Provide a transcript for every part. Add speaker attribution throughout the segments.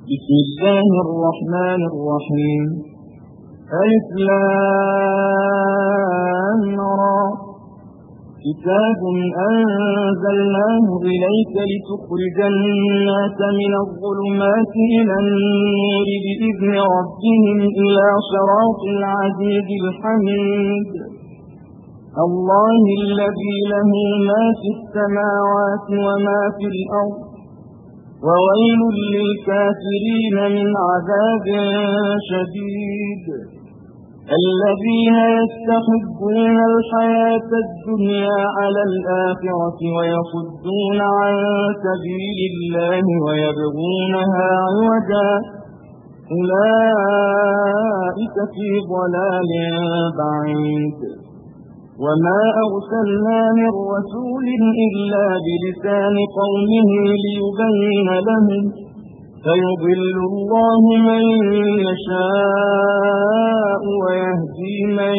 Speaker 1: بسم الله الرحمن الرحيم. ألف لام را. كتاب أنزلناه إليك لتخرج الناس من الظلمات إلى النور بإذن ربهم إلى صراط العزيز الحميد. الله الذي له ما في السماوات وما في الأرض، وويل للكافرين من عذاب شديد. الذين يستحبون الحياة الدنيا على الآخرة ويصدون عن سبيل الله ويبغونها عوجا، أولئك في ضلال بعيد. وما أرسلنا من رسول إلا بلسان قومه ليبين لهم، فيضل الله من يشاء ويهدي من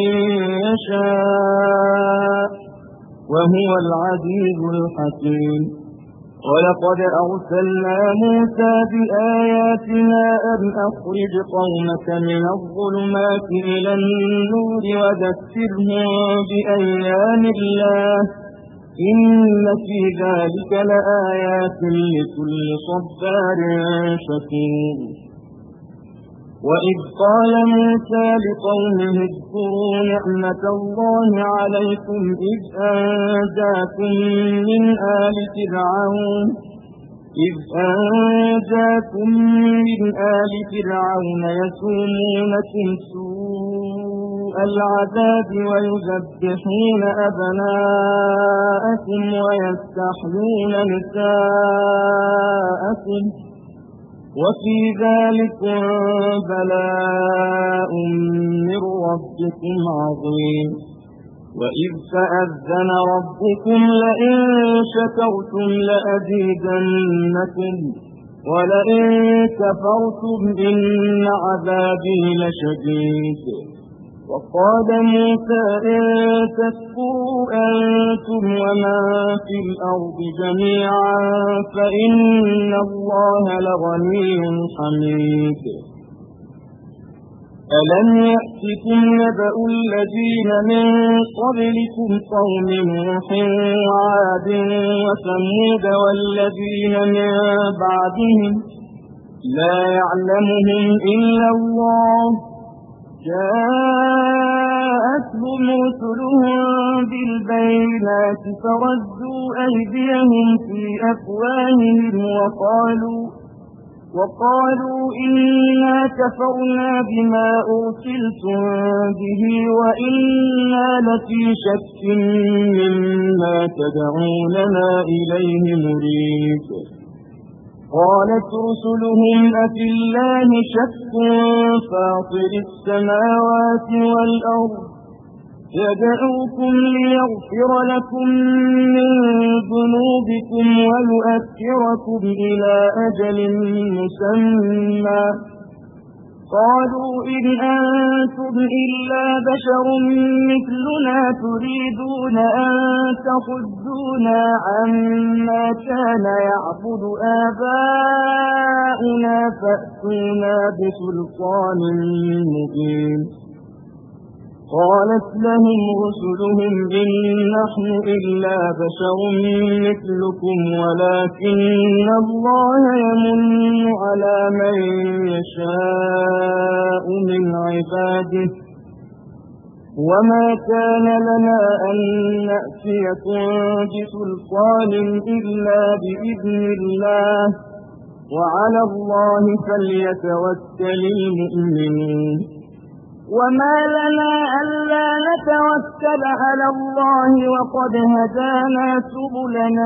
Speaker 1: يشاء، وهو العزيز الحكيم. ولقد أرسلنا موسى بآياتنا أن أخرج قومك من الظلمات إلى النور وذكرهم بأيام الله، إن في ذلك لآيات لكل صبار شكور. وإذ قال موسى لقومه اذكروا نعمة الله عليكم إذ أنجاكم من آل فرعون يسومونكم سوء العذاب ويذبحون أبناءكم ويستحيون نساءكم، وفي ذلكم بلاء من ربكم عظيم. وإذ تأذن ربكم لئن شكرتم لأزيدنكم ولئن كفرتم إن عذابي لشديد. وقال موسى إن تكفروا أنتم ومن في الأرض جميعا فإن الله لغني حميد. ألم يأتكم نبأ الذين من قبلكم قوم نوح وعاد وثمود والذين من بعدهم لا يعلمهم إلا الله، جاءتهم رسلهم بالبينات فردوا أيديهم في أفواههم وقالوا إنا كفرنا بما أرسلتم به وإنا لفي شك مما تدعوننا إليه مريب. قالت رسلهم أفي الله شك فاطر السماوات والأرض يدعوكم ليغفر لكم من ذنوبكم ويؤخركم إلى أجل مسمى، قالوا إن أنتم إلا بشر مثلنا تريدون أن تصدونا عما كان يعبد آباؤنا فأتونا بسلطان مبين. قالت لهم رسلهم إن نحن إلا بشر مثلكم ولكن الله يمن على من يشاء من عباده، وما كان لنا أن نأتيكم بسلطان إلا بإذن الله، وعلى الله فليتوكل المؤمنون. وما لنا ألا نتوكل على الله وقد هدانا سبلنا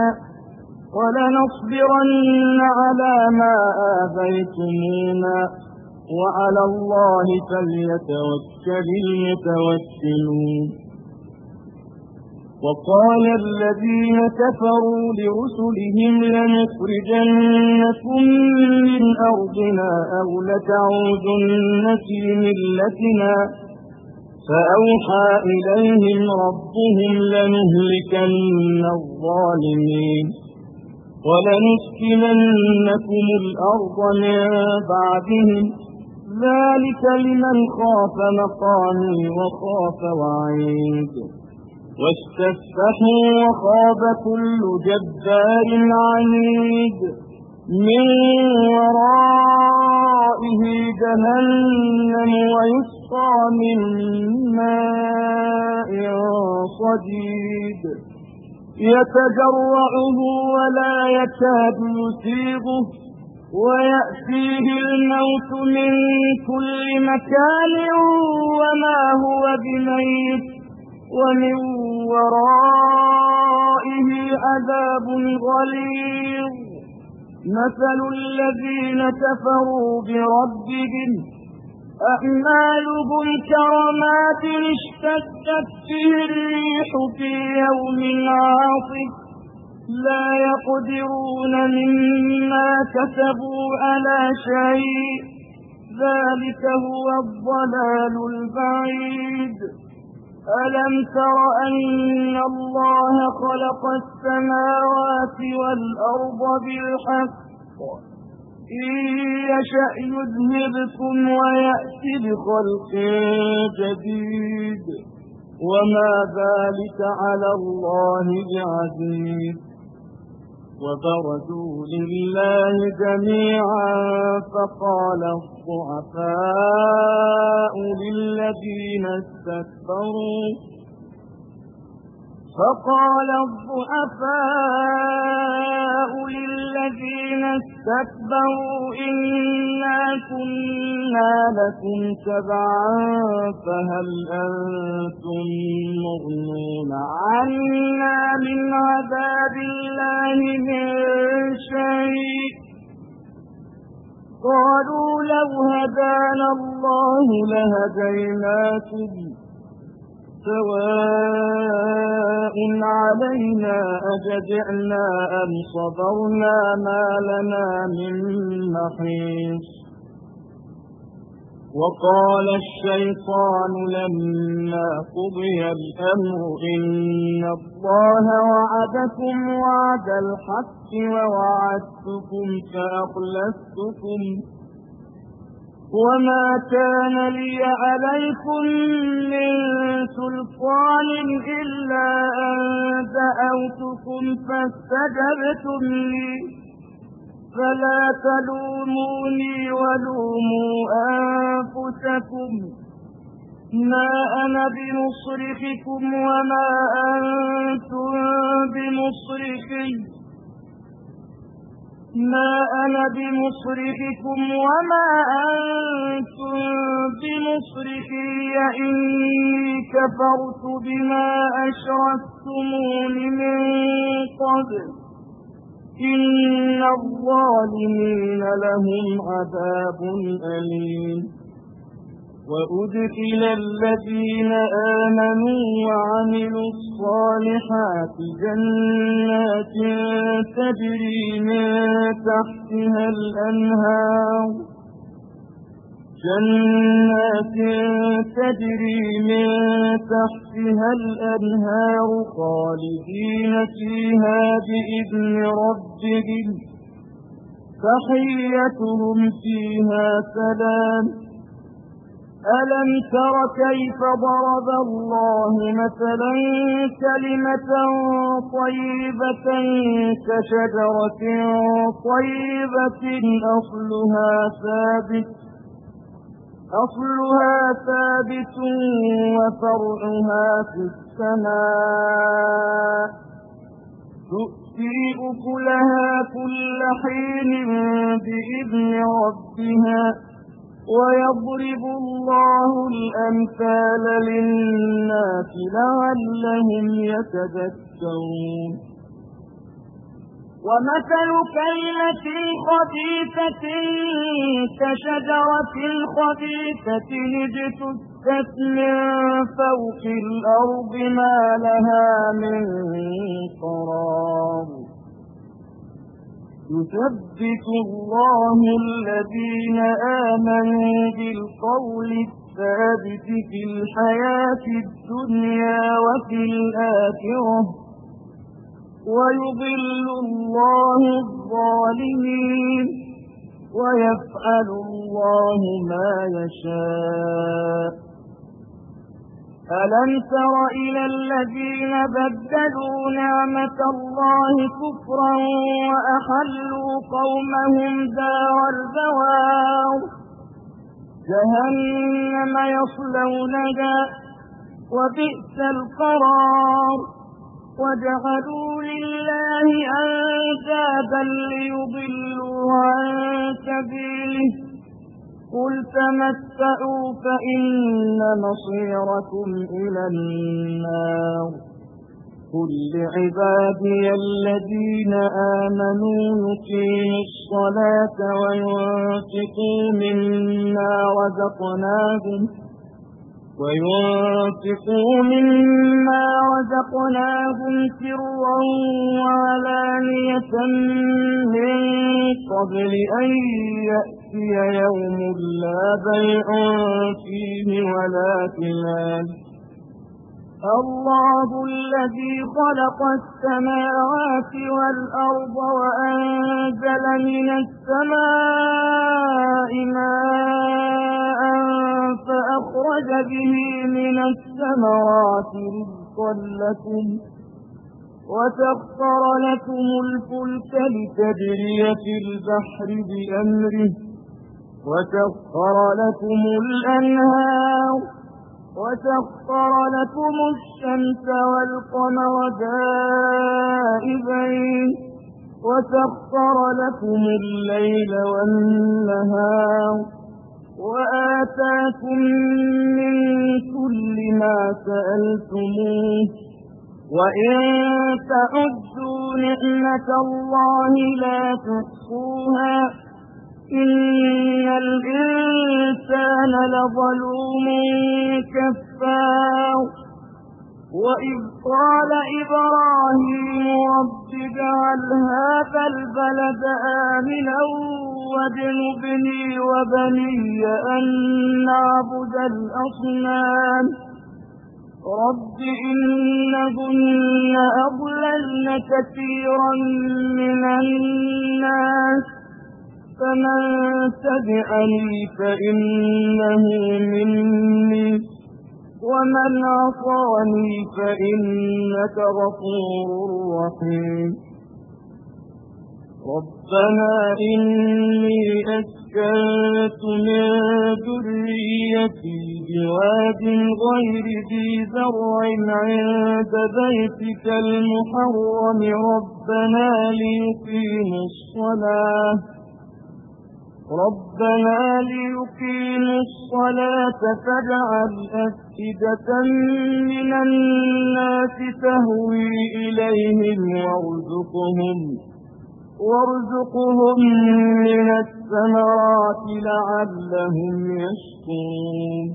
Speaker 1: ولنصبرن على ما آذيتمونا وعلى الله فليتوكل المتوكلون. وقال الذين كفروا لرسلهم لنخرجنكم من أرضنا أو لتعودن في ملتنا، فأوحى إليهم ربهم لنهلكن الظالمين ولنسكننكم الأرض من بعدهم ذلك لمن خاف مقامي وخاف وعيد واستفتحوا وخاب كل جبار عنيد من ورائه جهنم ويسقى من ماء صديد يتجرعه ولا يكاد يسيغه ويأتيه الموت من كل مكان وما هو بميت ومن ورائه عذاب غليظ مثل الذين كفروا بربهم أعمالهم كرماد اشتدت به الريح في يوم عاصف لا يقدرون مما كسبوا على شيء ذلك هو الضلال البعيد ألم تر أن الله خلق السماوات والأرض بالحق إن يشأ يذهبكم ويأتي بخلق جديد وما ذلك على الله بعزيز وبرزوا لله جميعا فقال الضعفاء للذين استكبروا إنا كنا لكم تبعا فهل أنتم مغنون عنا من عذاب الله من شيء قالوا لو هدانا الله لهديناكم سواء علينا أجزعنا أم صبرنا ما لنا من محيص وقال الشيطان لما قضي الأمر إن الله وعدكم وعد الحق ووعدتكم فأخلفتكم وما كان لي عليكم من سلطان إلا أن دعوتكم فاستجبتم لي فلا تلوموني ولوموا أنفسكم ما أنا بمصرخكم وما أنتم بمصرخي ما أنا بمصرخكم وما أنتم بمصرخي إني كفرت بما أشركتمون من قبل إن الظالمين لهم عذاب أليم وأدخل الذين آمنوا وعملوا الصالحات جنات تجري من تحتها الأنهار خالدين فيها بإذن ربهم تحيتهم فيها سلام ألم تر كيف ضرب الله مثلا كلمة طيبة كشجرة طيبة أصلها ثابت وفرعها في السماء تؤتي أكلها كل حين بإذن ربها ويضرب الله الأمثال للناس لعلهم يتذكرون ومثل كلمة خبيثة كشجرة خبيثة اجتثت من فوق الأرض ما لها من قرار يثبت الله الذين آمنوا بالقول الثابت في الحياة الدنيا وفي الآخرة ويضل الله الظالمين ويفعل الله ما يشاء ألم تر إلى الذين بدلوا نعمة الله كفرا وأحلوا قومهم دار البوار جهنم يصلونها وبئس القرار وجعلوا لله أندادا ليضلوا عن سبيله قل تمتعوا فإن مصيركم إلى النار قل لعبادي الذين آمنوا يقيموا الصلاة وينفقوا مما رزقناهم سرا وعلانية من قبل أن يأتي يوم لا بيع فيه ولا خلال الله الذي خلق السماوات والأرض وأنزل من السماء ماء فأخرج به من الثمرات رزقا لكم وسخر لكم الفلك لتجري في البحر بأمره وسخر لكم الأنهار وسخر لكم الشمس والقمر دائبين وسخر لكم الليل والنهار وآتاكم من كل ما سألتموه وإن تعدوا نعمة الله لا تحصوها إن الإنسان لظلوم كفار وإذ قال إبراهيم رب اجعل هذا البلد آمنا واجنبني وبني أن نعبد الأصنام رب إنهن أضللن كثيرا من الناس فمن تبعني فإنه مني ومن عصاني فإنك غفور رحيم ربنا إني أسكنت من ذريتي بواد غير ذي زرع عند بيتك المحرم ربنا ليقيموا الصلاة فاجعل أفئدة من الناس تهوي إليهم وارزقهم من الثمرات لعلهم يشكرون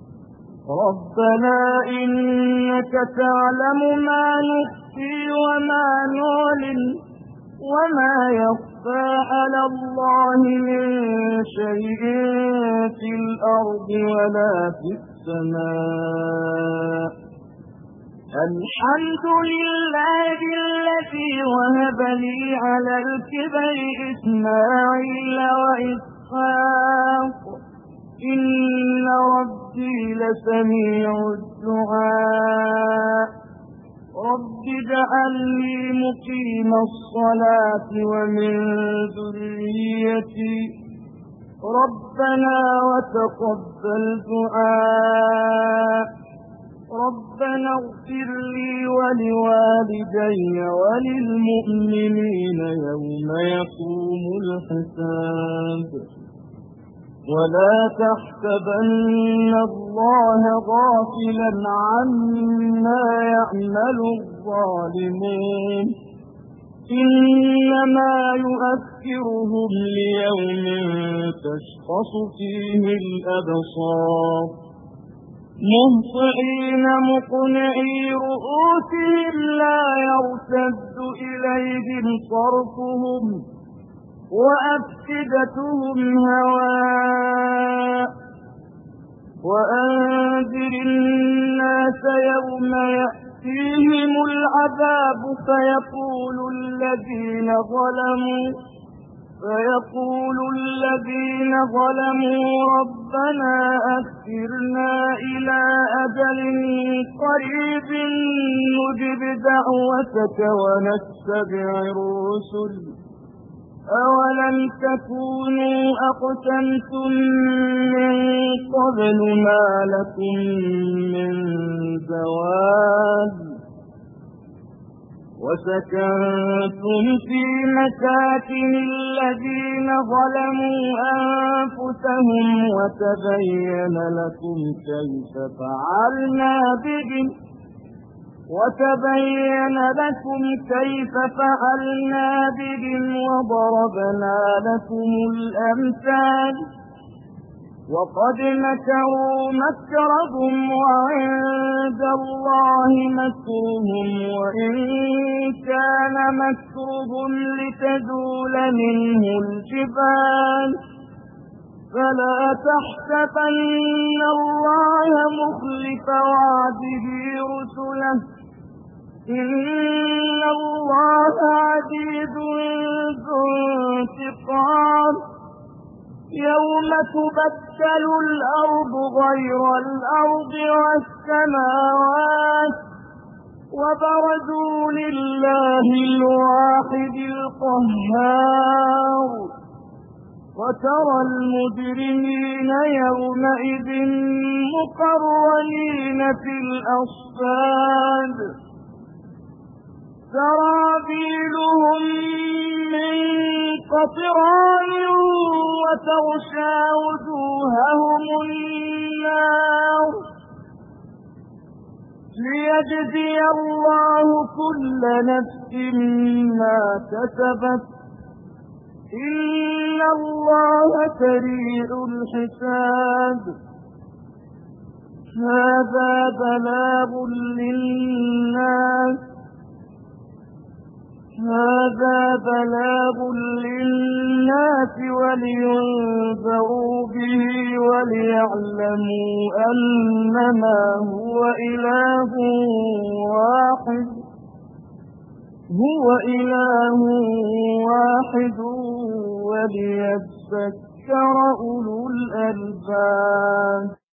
Speaker 1: ربنا إنك تعلم ما نخفي وما نعلن وما يخفى على الله من شيء في الأرض ولا في السماء الحمد لله الذي وهب لي على الكبر إسماعيل وإسحاق إن ربي لسميع الدعاء رب اجعلني مقيم الصلاة ومن ذريتي ربنا وتقبل دعاء ربنا اغفر لي ولوالدي وللمؤمنين يوم يقوم الحساب ولا تحسبن الله غافلا عما يعمل الظالمون إنما يؤخرهم ليوم تشخص فيه الأبصار مهطعين مقنعي رؤوسهم لا يرتد إليهم صرفهم وأفئدتهم هواء وأنذر الناس يوم يأتيهم العذاب العذاب فيقول الذين ظلموا ربنا أخرنا إلى أجل قريب نجب دعوتك ونتبع الرسل أولم تكونوا أقسمتم من قبل ما لكم من زوال وسكنتم في مساكن الذين ظلموا أنفسهم وتبين لكم كيف فعلنا بهم وضربنا لكم الأمثال وقد مكروا مكرهم وعند الله مكرهم وإن كان مكرهم لتزول منه الجبال فلا تحسبن الله مخلف وعده رسله إن الله عزيز ذو انتقام يوم تبدل الأرض غير الأرض والسماوات وبرزوا لله الواحد القهار وترى المجرمين يومئذ مقرنين في الأصفاد سرابيلهم من قطران وتغشى وجوههم النار ليجزي الله كل نفس ما كسبت إن الله سريع الحساب هذا بلاغ للناس ولينذروا به وليعلموا أنما هو إله واحد وليذكر أولو الألباب.